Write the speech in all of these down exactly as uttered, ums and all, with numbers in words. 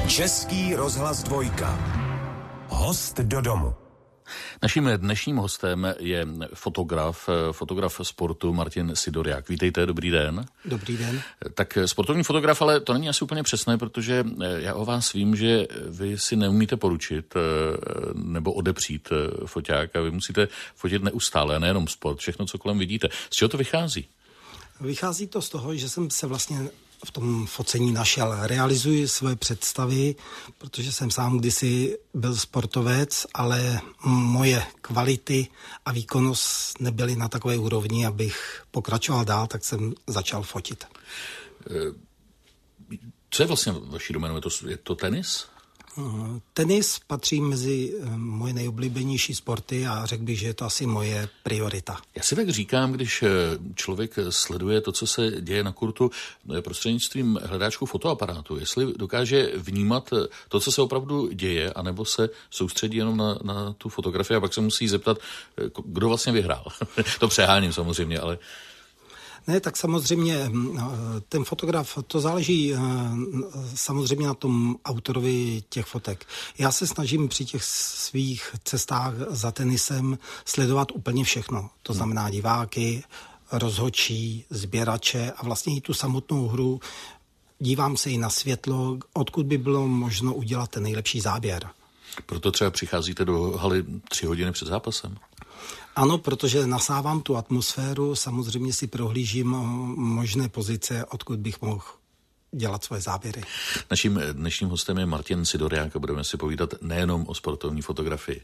Český rozhlas dvojka. Host do domu. Naším dnešním hostem je fotograf, fotograf sportu Martin Sidoriák. Vítejte, dobrý den. Dobrý den. Tak sportovní fotograf, ale to není asi úplně přesné, protože já o vás vím, že vy si neumíte poručit nebo odepřít foťák a vy musíte fotit neustále, a nejenom sport, všechno, co kolem vidíte. Z čeho to vychází? Vychází to z toho, že jsem se vlastně v tom focení našel. Realizuji svoje představy, protože jsem sám kdysi byl sportovec, ale moje kvality a výkonnost nebyly na takové úrovni, abych pokračoval dál, tak jsem začal fotit. Co je vlastně vaší doménou? Je to, je to tenis? Tenis patří mezi moje nejoblíbenější sporty a řekl bych, že je to asi moje priorita. Já si tak říkám, když člověk sleduje to, co se děje na kurtu prostřednictvím hledáčku fotoaparátu, jestli dokáže vnímat to, co se opravdu děje, anebo se soustředí jenom na, na tu fotografii a pak se musí zeptat, kdo vlastně vyhrál. To přeháním samozřejmě, ale... Ne, tak samozřejmě ten fotograf, to záleží samozřejmě na tom autorovi těch fotek. Já se snažím při těch svých cestách za tenisem sledovat úplně všechno. To znamená diváky, rozhodčí, sběrače a vlastně i tu samotnou hru. Dívám se i na světlo, odkud by bylo možno udělat ten nejlepší záběr. Proto třeba přicházíte do haly tři hodiny před zápasem? Ano, protože nasávám tu atmosféru, samozřejmě si prohlížím možné pozice, odkud bych mohl dělat svoje záběry. Naším dnešním hostem je Martin Sidoriák a budeme si povídat nejenom o sportovní fotografii.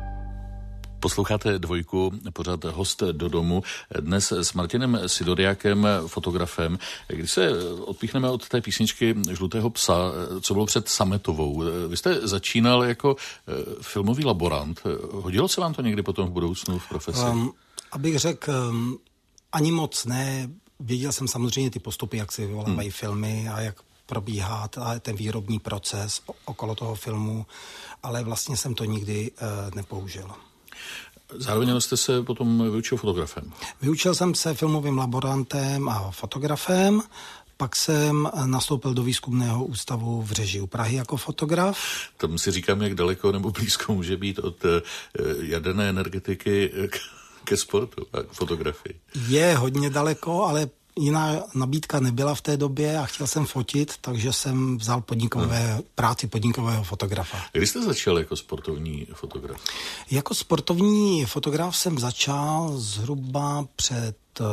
Posloucháte dvojku, pořád host do domu. Dnes s Martinem Sidoriákem, fotografem. Když se odpíchneme od té písničky Žlutého psa, co bylo před Sametovou. Vy jste začínal jako filmový laborant. Hodilo se vám to někdy potom v budoucnu v profesi? Um, abych řekl, um, ani moc ne. Věděl jsem samozřejmě ty postupy, jak se vyvolávají hmm. filmy a jak probíhá ten výrobní proces okolo toho filmu, ale vlastně jsem to nikdy uh, nepoužil. Zároveň jste se potom vyučil fotografem. Vyučil jsem se filmovým laborantem a fotografem, pak jsem nastoupil do výzkumného ústavu v Řeži u Prahy jako fotograf. Tam si říkám, jak daleko nebo blízko může být od jaderné energetiky ke sportu a k fotografii. Je hodně daleko, ale jiná nabídka nebyla v té době a chtěl jsem fotit, takže jsem vzal podnikové, hmm. práci podnikového fotografa. Kdy jste začal jako sportovní fotograf? Jako sportovní fotograf jsem začal zhruba před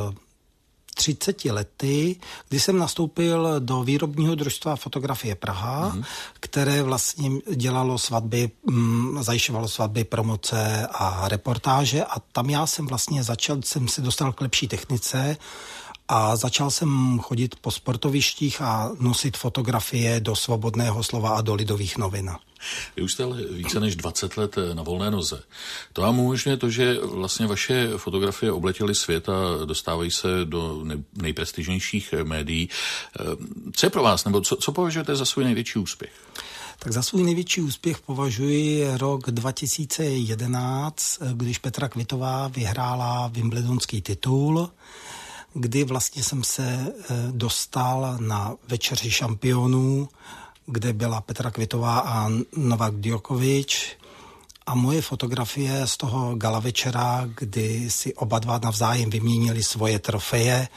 třiceti lety, kdy jsem nastoupil do výrobního družstva Fotografie Praha, hmm. které vlastně dělalo svatby, zajišťovalo svatby, promoce a reportáže a tam já jsem vlastně začal, jsem se dostal k lepší technice a začal jsem chodit po sportovištích a nosit fotografie do Svobodného slova a do Lidových novin. Vy už jste ale více než dvacet let na volné noze. To vám umožňuje to, že vlastně vaše fotografie obletěly svět a dostávají se do nejprestižnějších médií. Co je pro vás, nebo co, co považujete za svůj největší úspěch? Tak za svůj největší úspěch považuji rok dva tisíce jedenáct, když Petra Kvitová vyhrála wimbledonský titul, kdy vlastně jsem se dostal na večeři šampionů, kde byla Petra Kvitová a Novak Djokovič. A moje fotografie z toho gala večera, kdy si oba dva navzájem vyměnili svoje trofeje,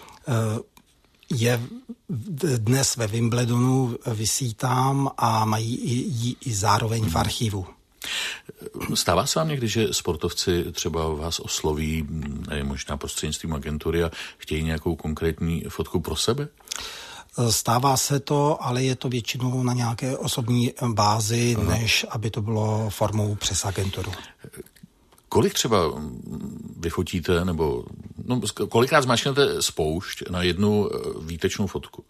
je dnes ve Wimbledonu, visí tam a mají ji i zároveň v archivu. Stává se vám někdy, že sportovci třeba vás osloví, ne, možná prostřednictvím agentury a chtějí nějakou konkrétní fotku pro sebe? Stává se to, ale je to většinou na nějaké osobní bázi, Aha. než aby to bylo formou přes agenturu. Kolik třeba vyfotíte, nebo no, kolikrát zmáčknete spoušť na jednu výtečnou fotku?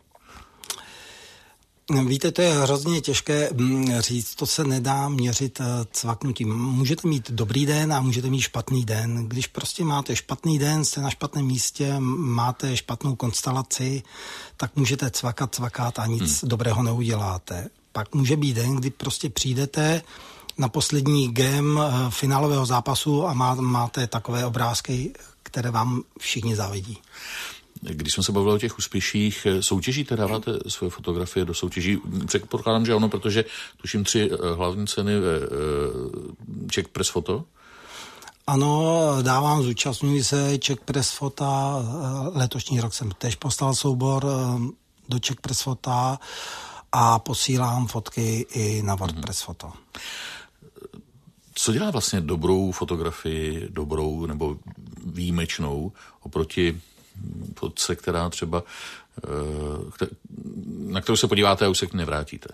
Víte, to je hrozně těžké říct, to se nedá měřit cvaknutím. Můžete mít dobrý den a můžete mít špatný den. Když prostě máte špatný den, jste na špatném místě, máte špatnou konstelaci, tak můžete cvakat, cvakat a nic hmm. dobrého neuděláte. Pak může být den, kdy prostě přijdete na poslední game finálového zápasu a má, máte takové obrázky, které vám všichni závidí. Když jsme se bavili o těch úspěších, soutěžíte, dáváte svoje fotografie do soutěží? Předpokládám, že ono, protože tuším tři hlavní ceny ve Czech Press Photo. Ano, dávám, zúčastňuji se Czech Press Photo. Letošní rok jsem tež poslal soubor do Czech Press Photo a posílám fotky i na World mm-hmm. Press Photo. Co dělá vlastně dobrou fotografii, dobrou nebo výjimečnou oproti fotce, která třeba, na kterou se podíváte a už se k ní nevrátíte?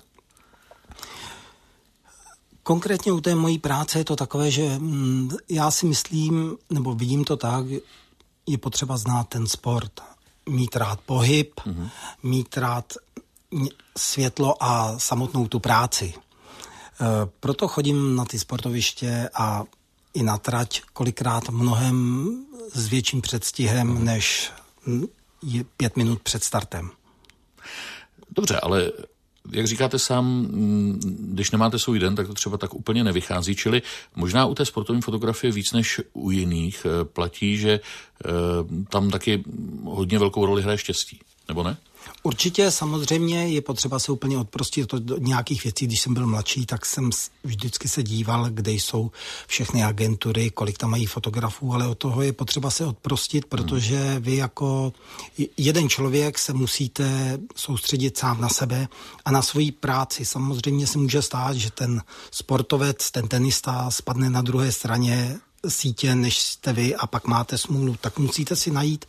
Konkrétně u té mojí práce je to takové, že já si myslím, nebo vidím to tak, je potřeba znát ten sport, mít rád pohyb, mm-hmm. mít rád světlo a samotnou tu práci. Proto chodím na ty sportoviště a i na trať kolikrát mnohem s větším předstihem, mm-hmm. než je pět minut před startem. Dobře, ale jak říkáte sám, když nemáte svůj den, tak to třeba tak úplně nevychází, čili možná u té sportovní fotografie víc než u jiných platí, že tam taky hodně velkou roli hraje štěstí, nebo ne? Určitě samozřejmě je potřeba se úplně odprostit od nějakých věcí. Když jsem byl mladší, tak jsem vždycky se díval, kde jsou všechny agentury, kolik tam mají fotografů, ale od toho je potřeba se odprostit, protože vy jako jeden člověk se musíte soustředit sám na sebe a na svoji práci. Samozřejmě se může stát, že ten sportovec, ten tenista spadne na druhé straně sítě, než jste vy a pak máte smůlu. Tak musíte si najít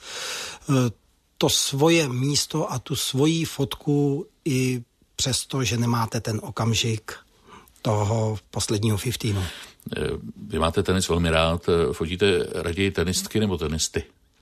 to svoje místo a tu svoji fotku i přesto, že nemáte ten okamžik toho posledního fifteenu. Vy máte tenis velmi rád. Fotíte raději tenistky nebo tenisty?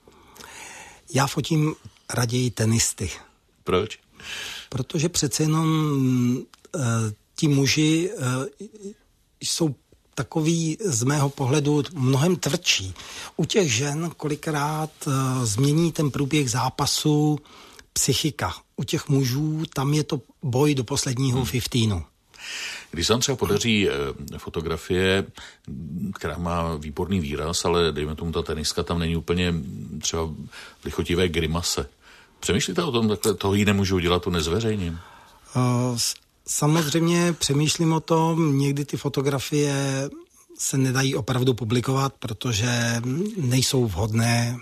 Já fotím raději tenisty. Proč? Protože přece jenom uh, ti muži uh, jsou takový z mého pohledu mnohem tvrdší. U těch žen kolikrát uh, změní ten průběh zápasu psychika. U těch mužů tam je to boj do posledního hmm. fifteenu. Když se vám třeba podaří fotografie, která má výborný výraz, ale dejme tomu ta teniska, tam není úplně třeba lichotivé grimase. Přemýšlíte o tom, takhle toho jí nemůžu udělat, to nezveřejním? Uh, samozřejmě přemýšlím o tom, někdy ty fotografie se nedají opravdu publikovat, protože nejsou vhodné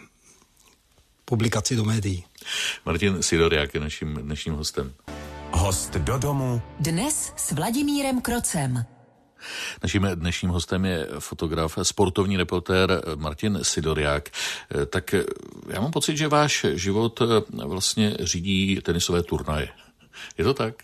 publikaci do médií. Martin Sidoriák je naším dnešním hostem. Host do domu. Dnes s Vladimírem Krocem. Naším dnešním hostem je fotograf, sportovní reportér Martin Sidoriák. Tak já mám pocit, že váš život vlastně řídí tenisové turnaje. Je to tak?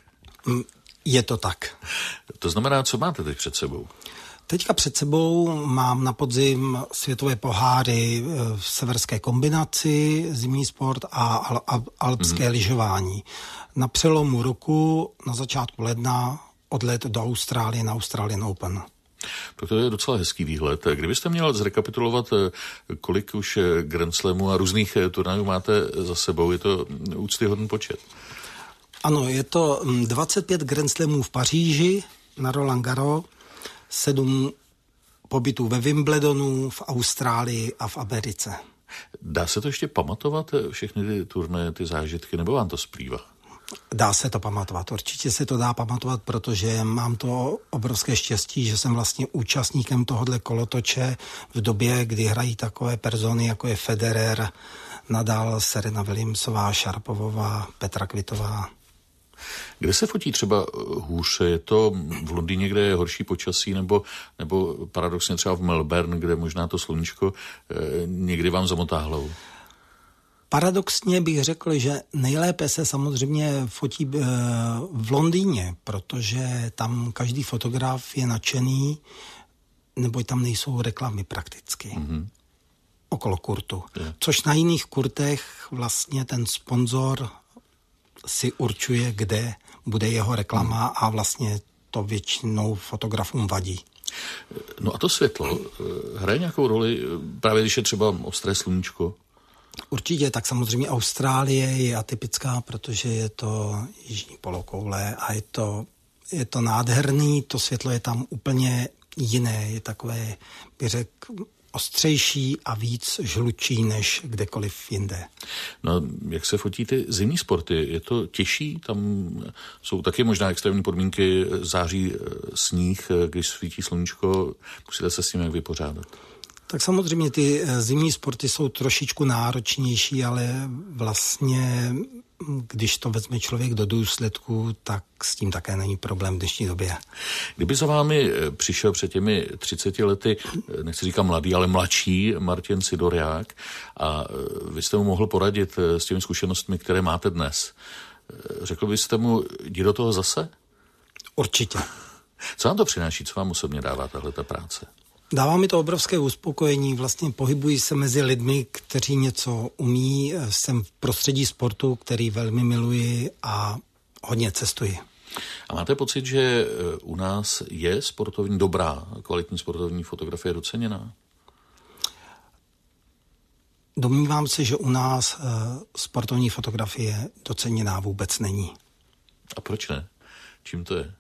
Je to tak. To znamená, co máte teď před sebou? Teďka před sebou mám na podzim světové poháry v severské kombinaci, zimní sport a al- al- alpské mm. lyžování. Na přelomu roku, na začátku ledna, odlet do Austrálie na Australian Open. To je docela hezký výhled. Kdybyste měl zrekapitulovat, kolik už Grand Slamů a různých turnajů máte za sebou, je to úctyhodný počet? Ano, je to dvacet pět Grand Slamů v Paříži na Roland Garros, sedm pobytů ve Wimbledonu, v Austrálii a v Americe. Dá se to ještě pamatovat, všechny ty turnaje, ty zážitky, nebo vám to splývá? Dá se to pamatovat, určitě se to dá pamatovat, protože mám to obrovské štěstí, že jsem vlastně účastníkem tohohle kolotoče v době, kdy hrají takové persony, jako je Federer, Nadal, Serena Williamsová, Šarapovová, Petra Kvitová. Kde se fotí třeba hůř? Je to v Londýně, kde je horší počasí, nebo, nebo paradoxně třeba v Melbourne, kde možná to sluníčko eh, někdy vám zamotá hlavu? Paradoxně bych řekl, že nejlépe se samozřejmě fotí eh, v Londýně, protože tam každý fotograf je nadšený, nebo tam nejsou reklamy prakticky. Mm-hmm. Okolo kurtu. Je. Což na jiných kurtech vlastně ten sponzor si určuje, kde bude jeho reklama hmm. a vlastně to většinou fotografům vadí. No a to světlo hraje nějakou roli, právě když je třeba ostré sluníčko? Určitě, tak samozřejmě Austrálie je atypická, protože je to jižní polokoule a je to, je to nádherný, to světlo je tam úplně jiné, je takové, bych řekl, ostřejší a víc žlučí než kdekoliv jinde. No, jak se fotí ty zimní sporty? Je to těžší? Tam jsou taky možná extrémní podmínky, září sníh, když svítí sluníčko, musíte se s tím jak vypořádat. Tak samozřejmě ty zimní sporty jsou trošičku náročnější, ale vlastně, když to vezme člověk do důsledku, tak s tím také není problém v dnešní době. Kdyby za vámi přišel před těmi třiceti lety, nechci říkat mladý, ale mladší Martin Sidorák a vy jste mu mohl poradit s těmi zkušenostmi, které máte dnes, řekl byste mu, jdi do toho zase? Určitě. Co vám to přináší, co vám osobně dává tahleta práce? Dává mi to obrovské uspokojení, vlastně pohybuji se mezi lidmi, kteří něco umí, jsem v prostředí sportu, který velmi miluji a hodně cestuji. A máte pocit, že u nás je sportovní, dobrá, kvalitní sportovní fotografie doceněná? Domnívám se, že u nás sportovní fotografie doceněná vůbec není. A proč ne? Čím to je?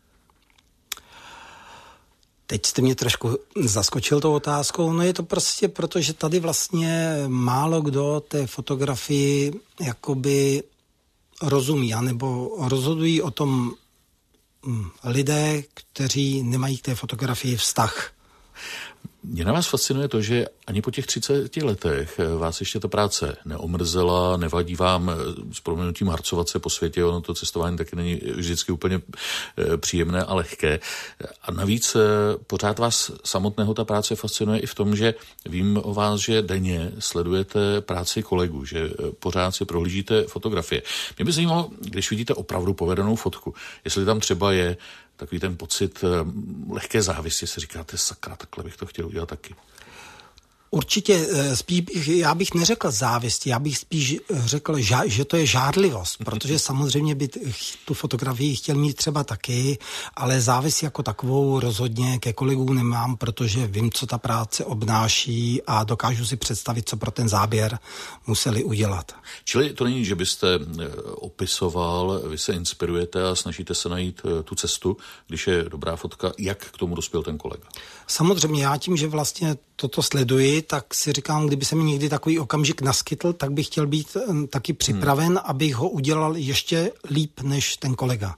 Teď jste mě trošku zaskočil tou otázkou. No je to prostě proto, že tady vlastně málo kdo té fotografii jakoby rozumí, anebo rozhodují o tom lidé, kteří nemají k té fotografii vztah. Mě na vás fascinuje to, že ani po těch třiceti letech vás ještě ta práce neomrzela, nevadí vám s proměnutím harcovat se po světě, ono to cestování taky není vždycky úplně příjemné a lehké. A navíc pořád vás samotného ta práce fascinuje i v tom, že vím o vás, že denně sledujete práci kolegů, že pořád si prohlížíte fotografie. Mě by zajímalo, když vidíte opravdu povedenou fotku, jestli tam třeba je takový ten pocit lehké závisti, si říkáte, sakra, takhle bych to chtěl udělat taky. Určitě, spíš bych, já bych neřekl závist, já bych spíš řekl, že to je žádlivost, protože samozřejmě by tu fotografii chtěl mít třeba taky, ale závist jako takovou rozhodně ke kolegům nemám, protože vím, co ta práce obnáší a dokážu si představit, co pro ten záběr museli udělat. Čili to není, že byste opisoval, vy se inspirujete a snažíte se najít tu cestu, když je dobrá fotka, jak k tomu dospěl ten kolega? Samozřejmě já tím, že vlastně toto sleduji, tak si říkám, kdyby se mi někdy takový okamžik naskytl, tak bych chtěl být taky připraven, hmm. abych ho udělal ještě líp než ten kolega.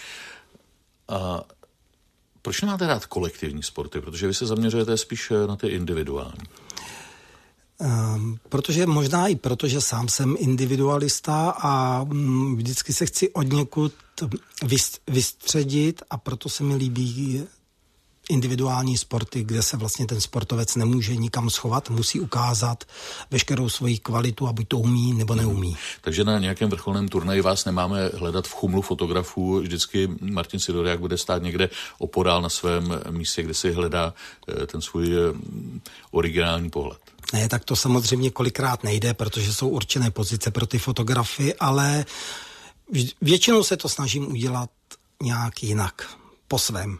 A proč nemáte rád kolektivní sporty? Protože vy se zaměřujete spíš na ty individuální. Um, protože možná i proto, že sám jsem individualista a um, vždycky se chci od někud vystředit a proto se mi líbí individuální sporty, kde se vlastně ten sportovec nemůže nikam schovat, musí ukázat veškerou svoji kvalitu a buď to umí, nebo neumí. Takže na nějakém vrcholném turnaji vás nemáme hledat v chumlu fotografů, vždycky Martin Sidorák bude stát někde opodál na svém místě, kde si hledá ten svůj originální pohled. Ne, tak to samozřejmě kolikrát nejde, protože jsou určené pozice pro ty fotografy, ale většinou se to snažím udělat nějak jinak, po svém.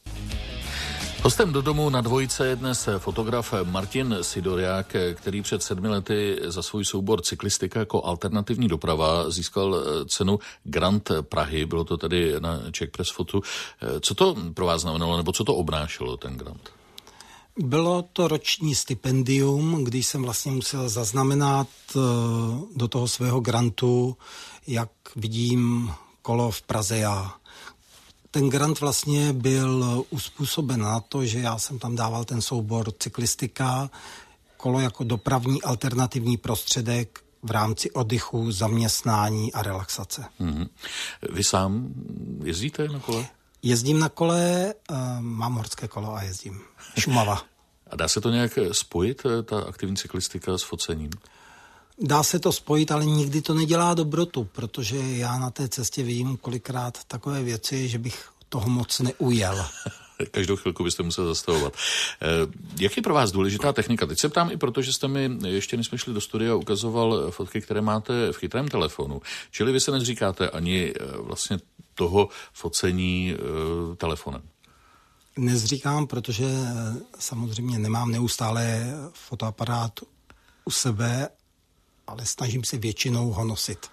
Hostem do domu na dvojice je dnes fotograf Martin Sidorák, který před sedmi lety za svůj soubor Cyklistika jako alternativní doprava získal cenu Grand Prahy, bylo to tady na Czech Press Fotu. Co to pro vás znamenalo, nebo co to obnášelo, ten Grand? Bylo to roční stipendium, když jsem vlastně musel zaznamenat do toho svého grantu, jak vidím kolo v Praze já. Ten grant vlastně byl uspůsoben na to, že já jsem tam dával ten soubor Cyklistika, kolo jako dopravní alternativní prostředek v rámci oddychu, zaměstnání a relaxace. Mm-hmm. Vy sám jezdíte na kole? Jezdím na kole, uh, mám horské kolo a jezdím. Šumava. A dá se to nějak spojit, ta aktivní cyklistika s focením? Dá se to spojit, ale nikdy to nedělá dobrotu, protože já na té cestě vidím kolikrát takové věci, že bych toho moc neujel. Každou chvilku byste musel zastavovat. Jak je pro vás důležitá technika? Teď se ptám i proto, že jste mi, ještě než jsme šli do studia, ukazoval fotky, které máte v chytrém telefonu. Čili vy se nezříkáte ani vlastně toho focení telefonem. Nezříkám, protože samozřejmě nemám neustále fotoaparát u sebe, ale snažím se většinou ho nosit.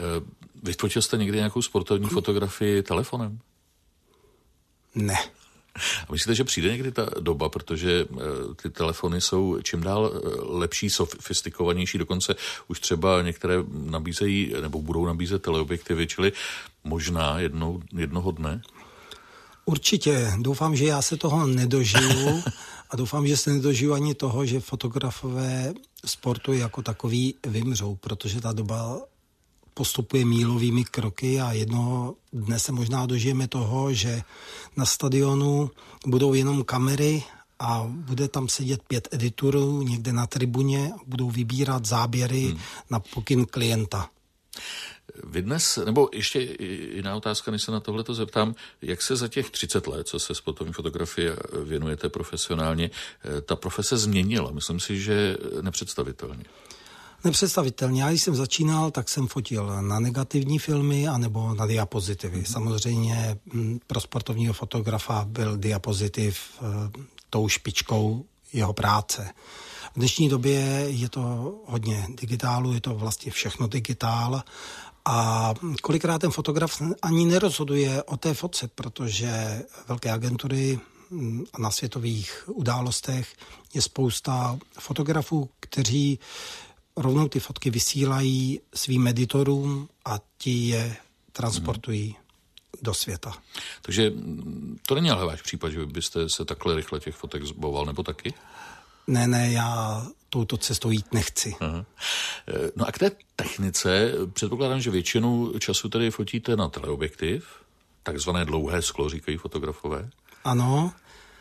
Vyfotil jste někdy nějakou sportovní fotografii telefonem? Ne. A myslíte, že přijde někdy ta doba, protože ty telefony jsou čím dál lepší, sofistikovanější, dokonce už třeba některé nabízejí nebo budou nabízet teleobjektivy, čili možná jednou, jednoho dne? Určitě. Doufám, že já se toho nedožiju a doufám, že se nedožiju ani toho, že fotografové sportu jako takový vymřou, protože ta doba postupuje mílovými kroky a jednoho dne se možná dožijeme toho, že na stadionu budou jenom kamery a bude tam sedět pět editorů někde na tribuně a budou vybírat záběry hmm. na pokyn klienta. Vy dnes, nebo ještě jiná otázka, než se na tohleto zeptám, jak se za těch třicet let, co se sportovní fotografii věnujete profesionálně, ta profese změnila? Myslím si, že nepředstavitelně. Nepředstavitelně. Já když jsem začínal, tak jsem fotil na negativní filmy anebo na diapozitivy. Mm-hmm. Samozřejmě pro sportovního fotografa byl diapozitiv tou špičkou jeho práce. V dnešní době je to hodně digitálu, je to vlastně všechno digitál a kolikrát ten fotograf ani nerozhoduje o té fotce, protože velké agentury na světových událostech je spousta fotografů, kteří rovnou ty fotky vysílají svým editorům a ti je transportují hmm. do světa. Takže to není ale váš případ, že byste se takhle rychle těch fotek zbavoval, nebo taky? Ne, ne, já touto cestou jít nechci. Aha. No a k té technice, předpokládám, že většinu času tady fotíte na teleobjektiv, takzvané dlouhé sklo, říkají fotografové. Ano,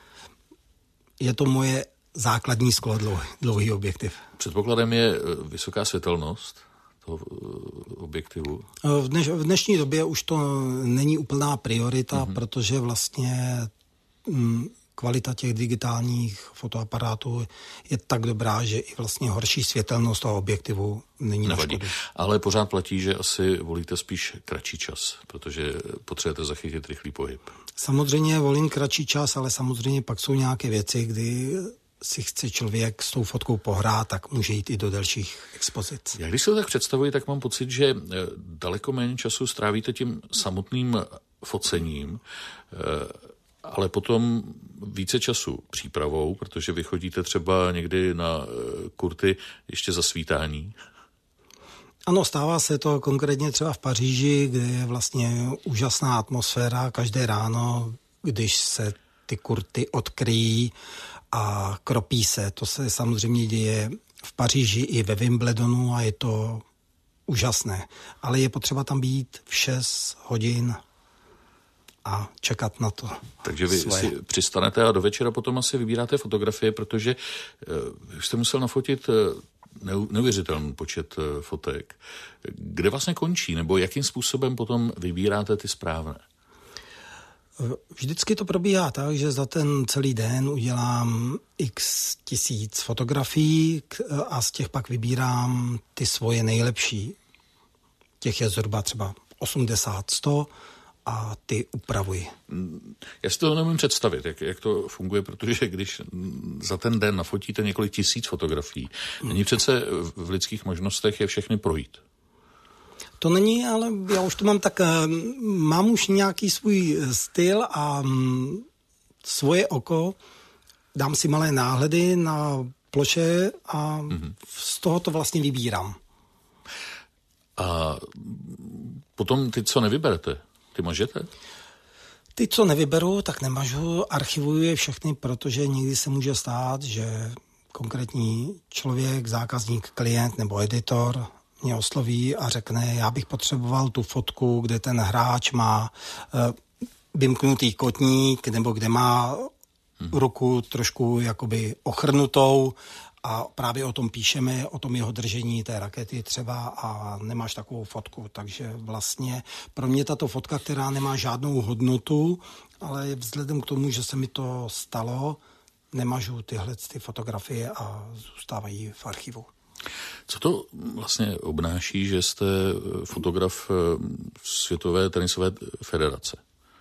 je to moje základní sklo, dlouhý, dlouhý objektiv. Předpokladem je vysoká světelnost toho objektivu. V, dneš, v dnešní době už to není úplná priorita, mm-hmm. protože vlastně m, kvalita těch digitálních fotoaparátů je tak dobrá, že i vlastně horší světelnost toho objektivu není na škodu. Ale pořád platí, že asi volíte spíš kratší čas, protože potřebujete zachytit rychlý pohyb. Samozřejmě volím kratší čas, ale samozřejmě pak jsou nějaké věci, kdy si chce člověk s tou fotkou pohrát, tak může jít i do delších expozic. Já když se to tak představuji, tak mám pocit, že daleko méně času strávíte tím samotným focením, ale potom více času přípravou, protože vy chodíte třeba někdy na kurty ještě za svítání. Ano, stává se to konkrétně třeba v Paříži, kde je vlastně úžasná atmosféra každé ráno, když se ty kurty odkryjí a kropí se. To se samozřejmě děje v Paříži i ve Wimbledonu a je to úžasné. Ale je potřeba tam být v šest hodin a čekat na to. Takže vy svoje. si přistanete a do večera potom asi vybíráte fotografie, protože uh, jste musel nafotit uh, neuvěřitelný počet uh, fotek. Kde vlastně končí, nebo jakým způsobem potom vybíráte ty správné? Vždycky to probíhá tak, že za ten celý den udělám x tisíc fotografií a z těch pak vybírám ty svoje nejlepší. Těch je zhruba třeba osmdesát, sto a ty upravuji. Já si to nemůžu představit, jak, jak to funguje, protože když za ten den nafotíte několik tisíc fotografií, není přece v lidských možnostech je všechny projít. To není, ale já už to mám tak, mám už nějaký svůj styl a svoje oko, dám si malé náhledy na ploše a mm-hmm. z toho to vlastně vybírám. A potom ty, co nevyberete, ty mažete? Ty, co nevyberu, tak nemažu, archivuju je všechny, protože někdy se může stát, že konkrétní člověk, zákazník, klient nebo editor mě osloví a řekne, já bych potřeboval tu fotku, kde ten hráč má uh, vymknutý kotník, nebo kde má hmm. ruku trošku jakoby ochrnutou a právě o tom píšeme, o tom jeho držení té rakety třeba a nemáš takovou fotku. Takže vlastně pro mě tato fotka, která nemá žádnou hodnotu, ale vzhledem k tomu, že se mi to stalo, nemažu tyhle ty fotografie a zůstávají v archivu. Co to vlastně obnáší, že jste fotograf Světové tenisové federace?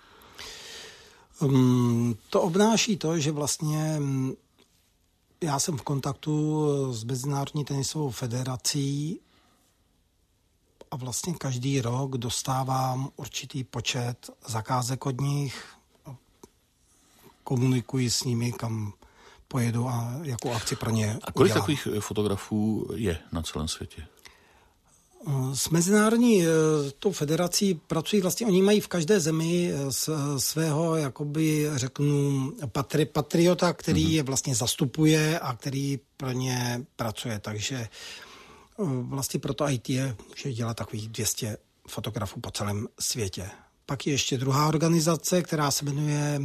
Um, to obnáší to, že vlastně já jsem v kontaktu s Mezinárodní tenisovou federací a vlastně každý rok dostávám určitý počet zakázek od nich. komunikuji s nimi, kam pojedu a jakou akci pro ně A kolik udělám. takových fotografů je na celém světě? S mezinárodní tou federací pracují vlastně, oni mají v každé zemi svého, jakoby řeknu, patri, patriota, který mm-hmm. je vlastně zastupuje a který pro ně pracuje, takže vlastně proto I T je, může dělat takových dvě stě fotografů po celém světě. Pak je ještě druhá organizace, která se jmenuje,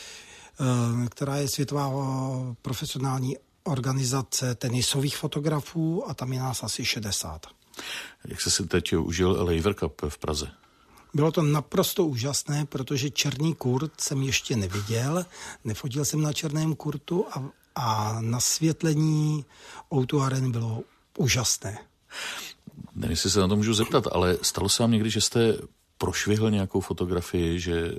která je Světová profesionální organizace tenisových fotografů a tam je nás asi šedesát. Jak jsi si teď užil Laver Cup v Praze? Bylo to naprosto úžasné, protože černý kurt jsem ještě neviděl, nefotil jsem na černém kurtu a, a nasvětlení ó dva Areny bylo úžasné. Nevím, jestli se na to můžu zeptat, ale stalo se vám někdy, že jste prošvihl nějakou fotografii, že,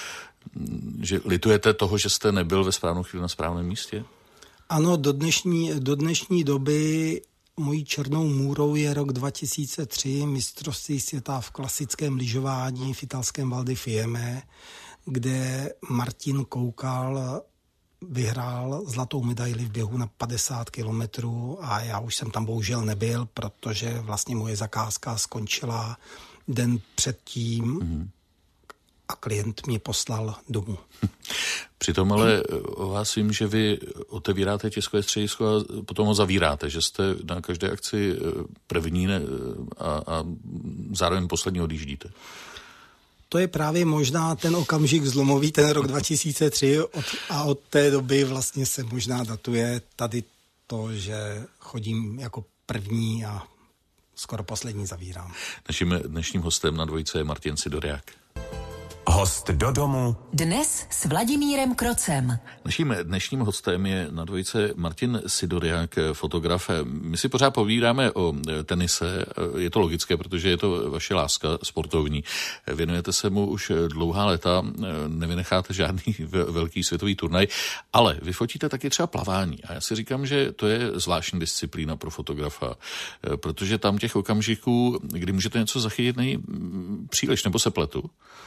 že litujete toho, že jste nebyl ve správnou chvíli na správném místě? Ano, do dnešní, do dnešní doby mojí černou můrou je rok dva tisíce tři, mistrovství světa v klasickém lyžování v italském Val di Fiemme, kde Martin Koukal vyhrál zlatou medaili v běhu na padesát kilometrů a já už jsem tam bohužel nebyl, protože vlastně moje zakázka skončila den předtím mm-hmm. a klient mě poslal domů. Přitom ale o vás vím, že vy otevíráte tiskové středisko a potom ho zavíráte, že jste na každé akci první a, a zároveň poslední odjíždíte. To je právě možná ten okamžik zlomový, ten rok dva tisíce tři od, a od té doby vlastně se možná datuje tady to, že chodím jako první a skoro poslední zavírám. Naším dnešním hostem na dvojce je Martin Sidoriák. Host do domu. Dnes s Vladimírem Krocem. Naším dnešním hostem je na dvojice Martin Sidoriák, fotograf. My si pořád povídáme o tenise. Je to logické, protože je to vaše láska sportovní. Věnujete se mu už dlouhá léta, nevynecháte žádný velký světový turnaj, ale vy fotíte taky třeba plavání. A já si říkám, že to je zvláštní disciplína pro fotografa, protože tam těch okamžiků, kdy můžete něco zachytit, není příliš, nebo se pletu?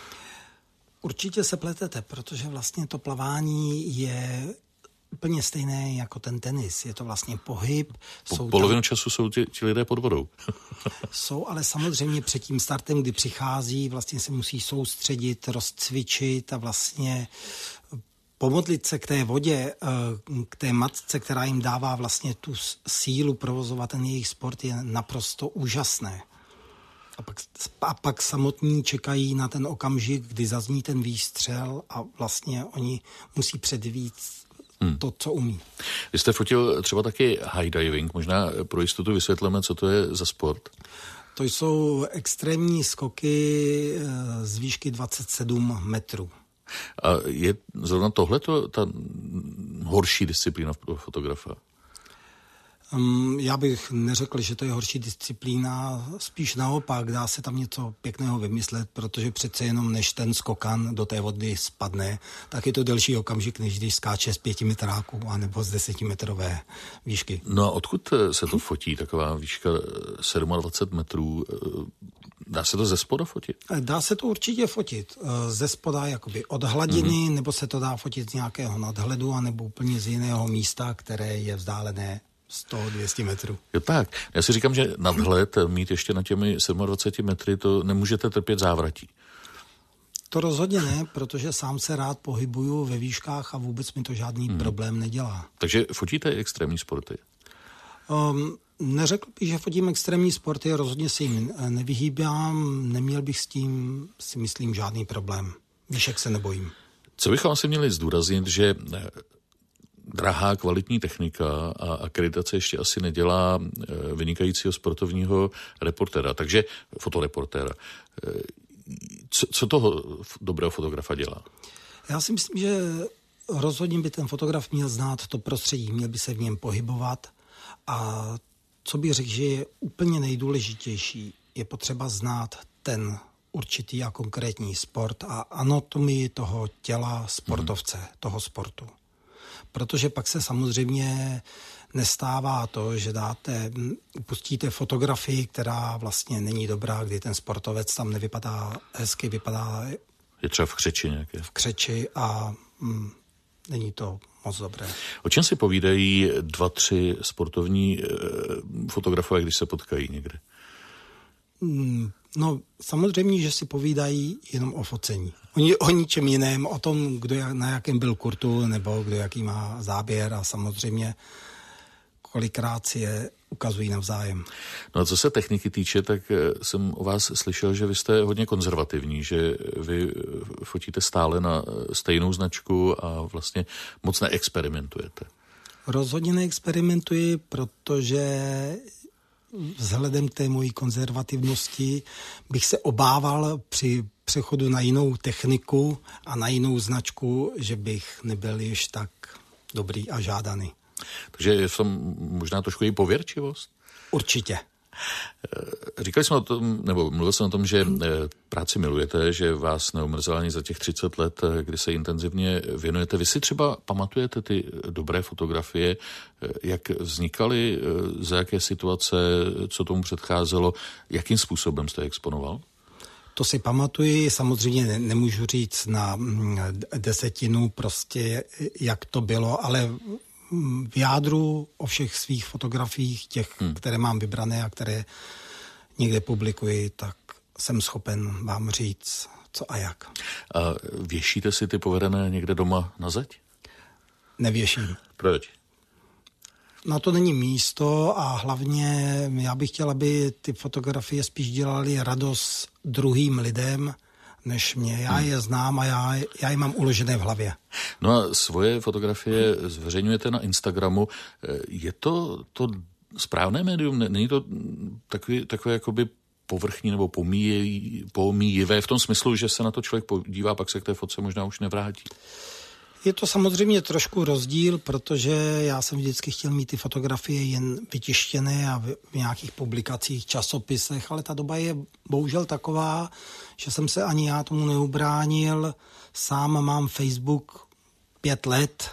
Určitě se pletete, protože vlastně to plavání je úplně stejné jako ten tenis. Je to vlastně pohyb. Po, jsou polovinu tam, času jsou ti, ti lidé pod vodou. Jsou, ale samozřejmě před tím startem, kdy přichází, vlastně se musí soustředit, rozcvičit a vlastně pomodlit se k té vodě, k té matce, která jim dává vlastně tu sílu provozovat ten jejich sport, je naprosto úžasné. A pak, a pak samotní čekají na ten okamžik, kdy zazní ten výstřel a vlastně oni musí předvít hmm. to, co umí. Vy jste fotil třeba taky high diving, možná pro jistotu vysvětleme, co to je za sport. To jsou extrémní skoky z výšky dvacet sedm metrů. A je zrovna tohleto ta horší disciplína pro fotografa? Um, já bych neřekl, že to je horší disciplína, spíš naopak, dá se tam něco pěkného vymyslet, protože přece jenom než ten skokan do té vody spadne, tak je to delší okamžik, než když skáče z pěti metráků anebo z desetimetrové výšky. No a odkud se to fotí, taková výška dvacet sedm metrů? Dá se to ze spoda fotit? Dá se to určitě fotit. Ze spoda jakoby od hladiny, mm-hmm. nebo se to dá fotit z nějakého nadhledu, anebo úplně z jiného místa, které je vzdálené sto dvě stě metrů. Jo tak. Já si říkám, že nadhled mít ještě na těmi dvacet sedm metry, to nemůžete trpět závratí. To rozhodně ne, protože sám se rád pohybuju ve výškách a vůbec mi to žádný hmm. problém nedělá. Takže fotíte extrémní sporty? Um, neřekl bych, že fotím extrémní sporty, rozhodně se jim nevyhýbám, neměl bych s tím, si myslím, žádný problém. Výšek se nebojím. Co bychom asi měli zdůraznit, že drahá kvalitní technika a akreditace ještě asi nedělá vynikajícího sportovního reportéra, takže fotoreportéra. Co, co toho dobrého fotografa dělá? Já si myslím, že rozhodně by ten fotograf měl znát to prostředí, měl by se v něm pohybovat a co bych řekl, že je úplně nejdůležitější, je potřeba znát ten určitý a konkrétní sport a anatomii toho těla sportovce, hmm. toho sportu. Protože pak se samozřejmě nestává to, že dáte, pustíte fotografii, která vlastně není dobrá, kdy ten sportovec tam nevypadá hezky, vypadá... Je třeba v křeči nějaké. V křeči a mm, není to moc dobré. O čem si povídají dva, tři sportovní e, fotografové, když se potkají někde? No, samozřejmě, že si povídají jenom o focení. O, o ničem jiném, o tom, kdo na jakém byl kurtu, nebo kdo jaký má záběr a samozřejmě kolikrát si je ukazují navzájem. No a co se techniky týče, tak jsem o vás slyšel, že vy jste hodně konzervativní, že vy fotíte stále na stejnou značku a vlastně moc neexperimentujete. Rozhodně neexperimentuji, protože vzhledem k té mojí konzervativnosti bych se obával při přechodu na jinou techniku a na jinou značku, že bych nebyl již tak dobrý a žádaný. Takže je v tom možná trošku i pověrčivost? Určitě. Říkali jsme o tom, nebo mluvil jsem o tom, že práci milujete, že vás neumrzela ani za těch třicet let, kdy se intenzivně věnujete. Vy si třeba pamatujete ty dobré fotografie, jak vznikaly, za jaké situace, co tomu předcházelo, jakým způsobem jste je exponoval? To si pamatuji, samozřejmě ne, nemůžu říct na desetinu prostě, jak to bylo, ale v jádru o všech svých fotografiích, těch, hmm. které mám vybrané a které někde publikuji, tak jsem schopen vám říct, co a jak. A věšíte si ty povedené někde doma na zeď? Nevěším. Proč? Na to není místo a hlavně já bych chtěl, aby ty fotografie spíš dělaly radost druhým lidem, než mě. Já je znám a já, já je mám uložené v hlavě. No a svoje fotografie zveřejňujete na Instagramu. Je to to správné médium? Není to takový, takové jakoby povrchní nebo pomíj, pomíjivé v tom smyslu, že se na to člověk podívá, pak se k té fotce možná už nevrátí? Je to samozřejmě trošku rozdíl, protože já jsem vždycky chtěl mít ty fotografie jen vytištěné a v nějakých publikacích, časopisech, ale ta doba je bohužel taková, že jsem se ani já tomu neubránil. Sám mám Facebook pět let,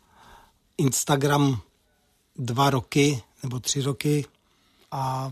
Instagram dva roky nebo tři roky a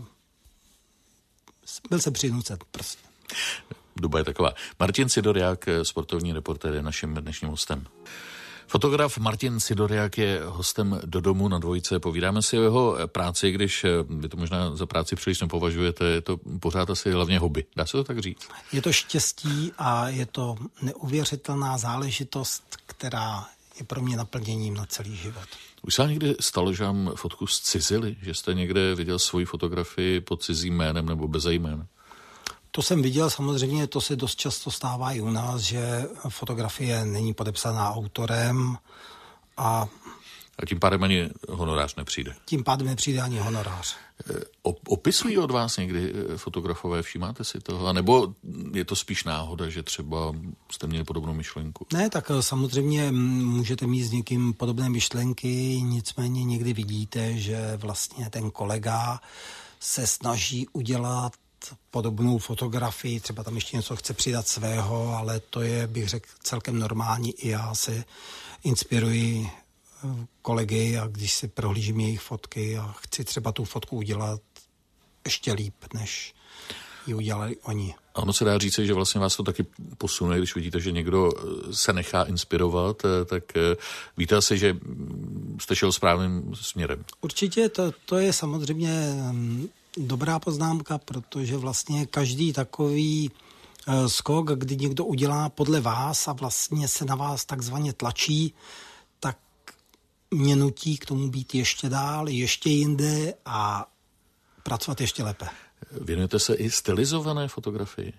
byl jsem přinucen prostě. Doba je taková. Martin Sidoriák, sportovní reportér, je naším dnešním hostem. Fotograf Martin Sidoriák je hostem Do domu na Dvojce. Povídáme si o jeho práci, když vy to možná za práci příliš nepovažujete, je to pořád asi hlavně hobby. Dá se to tak říct? Je to štěstí a je to neuvěřitelná záležitost, která je pro mě naplněním na celý život. Už se někdy stalo, že vám fotku zcizili? Že jste někde viděl svoji fotografii pod cizím jménem nebo bez jména? To jsem viděl, samozřejmě to se dost často stává i u nás, že fotografie není podepsaná autorem a... A tím pádem ani honorář nepřijde. Tím pádem nepřijde ani honorář. Opisují od vás někdy fotografové, všímáte si toho? A nebo je to spíš náhoda, že třeba jste měli podobnou myšlenku? Ne, tak samozřejmě můžete mít s někým podobné myšlenky, nicméně někdy vidíte, že vlastně ten kolega se snaží udělat podobnou fotografii, třeba tam ještě něco chce přidat svého, ale to je, bych řekl, celkem normální. I já se inspiruji kolegy a když si prohlížím jejich fotky a chci třeba tu fotku udělat ještě líp, než ji udělali oni. A ono se dá říct, že vlastně vás to taky posune, když vidíte, že někdo se nechá inspirovat, tak víte asi, že jste šel správným směrem. Určitě to, to je samozřejmě dobrá poznámka, protože vlastně každý takový skok, kdy někdo udělá podle vás a vlastně se na vás takzvaně tlačí, tak mě nutí k tomu být ještě dál, ještě jinde a pracovat ještě lépe. Věnujete se i stylizované fotografii?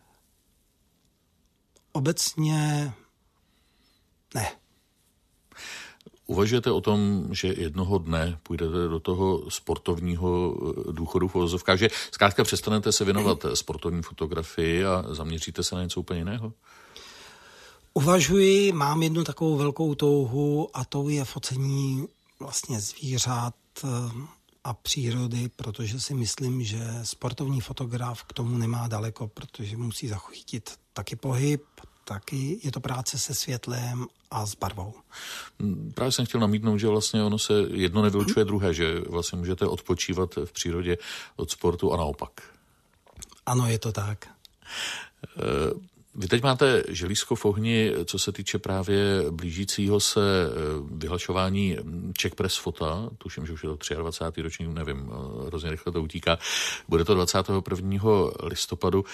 Obecně ne. Uvažujete o tom, že jednoho dne půjdete do toho sportovního důchodu v uvozovkách, že zkrátka přestanete se věnovat sportovní fotografii a zaměříte se na něco úplně jiného? Uvažuji, mám jednu takovou velkou touhu a tou je focení vlastně zvířat a přírody, protože si myslím, že sportovní fotograf k tomu nemá daleko, protože musí zachytit taky pohyb, taky je to práce se světlem a s barvou. Právě jsem chtěl namítnout, že vlastně ono se jedno nevylučuje druhé, že vlastně můžete odpočívat v přírodě od sportu a naopak. Ano, je to tak. Vy teď máte želízko v ohni, co se týče právě blížícího se vyhlašování Czech Press Fota, tuším, že už je to dvacátý třetí ročník, nevím, hrozně rychle to utíká. Bude to dvacátého prvního listopadu.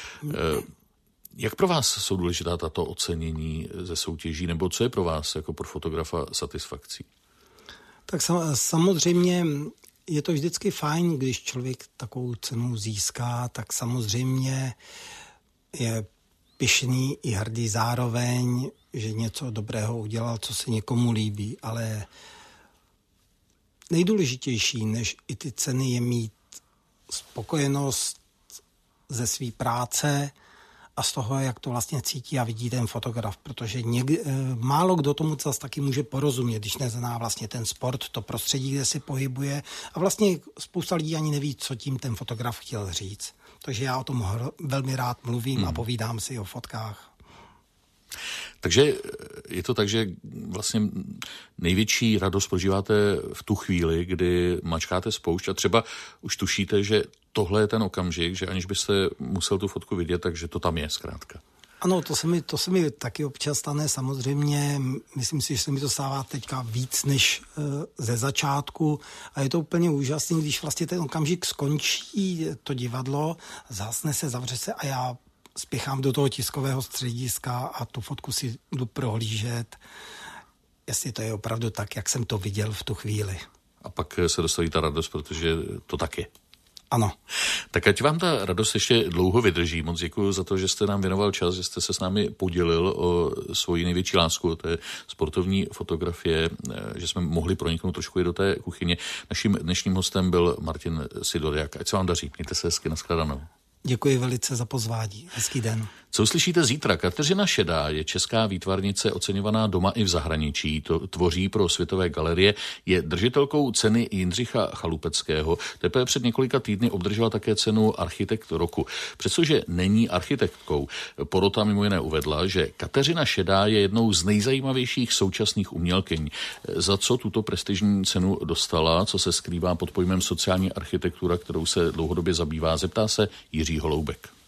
Jak pro vás jsou důležitá tato ocenění ze soutěží, nebo co je pro vás jako pro fotografa satisfakcí? Tak samozřejmě je to vždycky fajn, když člověk takovou cenu získá, tak samozřejmě je pyšný i hrdý zároveň, že něco dobrého udělal, co se někomu líbí, ale nejdůležitější než i ty ceny je mít spokojenost ze své práce a z toho, jak to vlastně cítí a vidí ten fotograf, protože někdy, málo kdo tomu zase taky může porozumět, když nezná vlastně ten sport, to prostředí, kde se pohybuje a vlastně spousta lidí ani neví, co tím ten fotograf chtěl říct. Takže já o tom velmi rád mluvím hmm. a povídám si o fotkách. Takže je to tak, že vlastně největší radost prožíváte v tu chvíli, kdy mačkáte spoušť a třeba už tušíte, že tohle je ten okamžik, že aniž byste musel tu fotku vidět, takže to tam je zkrátka. Ano, to se mi, to se mi taky občas stane, samozřejmě. Myslím si, že se mi to stává teďka víc než uh, ze začátku a je to úplně úžasný, když vlastně ten okamžik skončí to divadlo, zhasne se, zavře se a já spěchám do toho tiskového střediska a tu fotku si jdu prohlížet, jestli to je opravdu tak, jak jsem to viděl v tu chvíli. A pak se dostaví ta radost, protože to tak je. Ano. Tak ať vám ta radost ještě dlouho vydrží. Moc děkuji za to, že jste nám věnoval čas, že jste se s námi podělil o svoji největší lásku, to je sportovní fotografie, že jsme mohli proniknout trošku i do té kuchyně. Naším dnešním hostem byl Martin Sidoriak. Ať se vám daří. Mějte se hezky, nashledanou. Děkuji velice za pozvání. Hezký den. Co uslyšíte zítra? Kateřina Šedá je česká výtvarnice oceňovaná doma i v zahraničí. To tvoří pro světové galerie, je držitelkou ceny Jindřicha Chalupeckého. Teprve před několika týdny obdržela také cenu Architekt roku. Přestože není architektkou, porota mimo jiné uvedla, že Kateřina Šedá je jednou z nejzajímavějších současných umělkyň. Za co tuto prestižní cenu dostala, co se skrývá pod pojmem sociální architektura, kterou se dlouhodobě zabývá, zeptá se Jiří Holoubek.